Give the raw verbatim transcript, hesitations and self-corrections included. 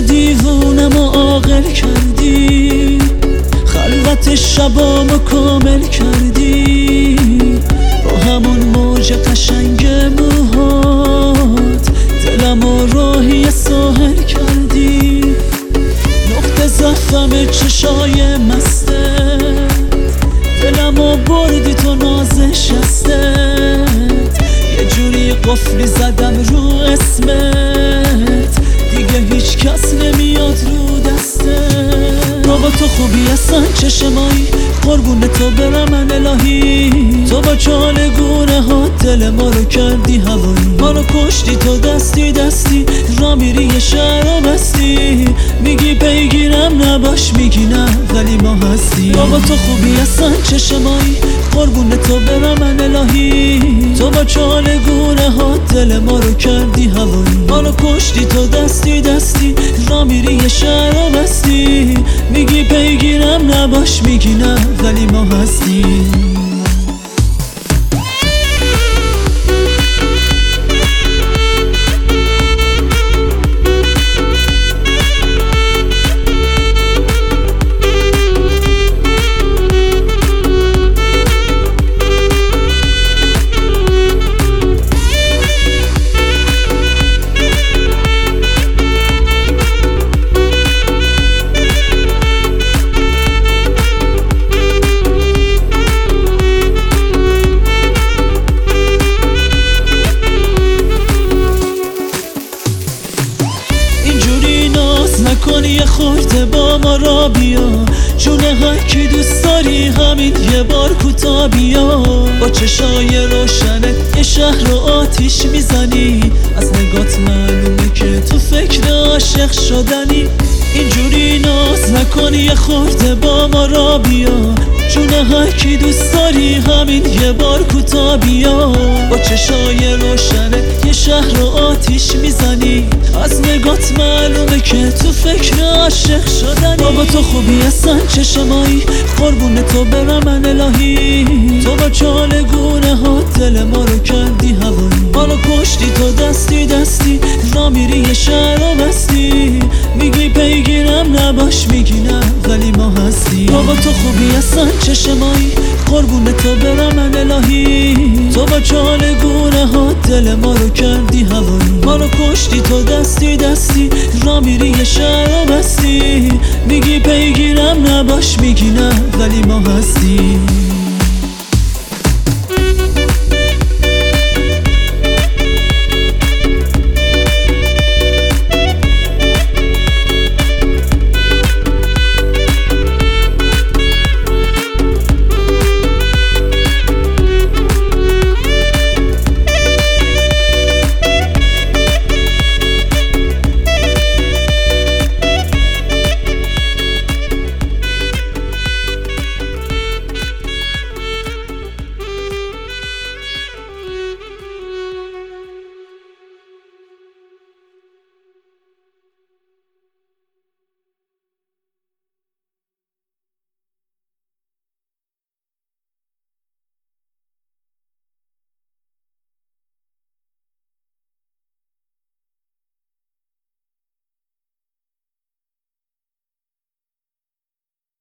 دیوونم و عاقل کردی، خلوت شبامو کامل کردی، با همون موج قشنگ موهات دلمو راهی ساحل کردی. نقطه ضعفم چشای مستت، دلمو بردی تو ناز شستت، یه جوری قفلی زدم رو اسمت، دیگه هیچ کس نمیاد رو دستت. تو با تو خوبی اصلا چشمایی، قربون تو برم من الهی، تو با چالگونه ها دل ما رو کردی هوایی، ما رو کشتی تو دستی دستی، را میری یه شهر رو بستی، میگی پیگیرم نباش میگی نه ولی ما هستی. تو با تو خوبی اصلا چشمایی، قربون تو برم من الهی، تو با چالگونه ها دل ما رو کردی هوایی، ما رو کشتی تو دستی دستی، را میری یه شهر رو بستی، میگی پیگیرم نباش میگی نه ولی ما هستی. نکن یه خورده با ما را بیا، جونه هر کی دوست داری همین یه بار کوتا بیا، با چشای روشنت یه شهر رو آتیش میزنی، از نگات معلومه که تو فکر عاشق شدنی. اینجوری ناز نکن یه خورده با ما را بیا، جونه هر کی دوست داری همین یه بار کوتا بیا، با چشای روشنت یه شهر رو آتیش میزنی، از نگات معلومه که تو فکر عاشق شدنی. بابا تو خوبی اصلا چشمایی، قربون تو برم من الهی، تو با چالگونه ها دل ما رو کردی هوایی، ما رو کشتی تو دستی دستی، را میری یه شهر رو بستی، میگی پیگیرم نباش میگی نه ولی ما هستی. بابا تو خوبی اصلا چشمایی، قربون تو برم من الهی، تو با چالگونه ها دل ما رو کردی هوایی، ما رو کشتی تو دستی دستی، را میری یه شهر رو بستی، میگی پیگیرم نباش میگی نه ولی ما هستی.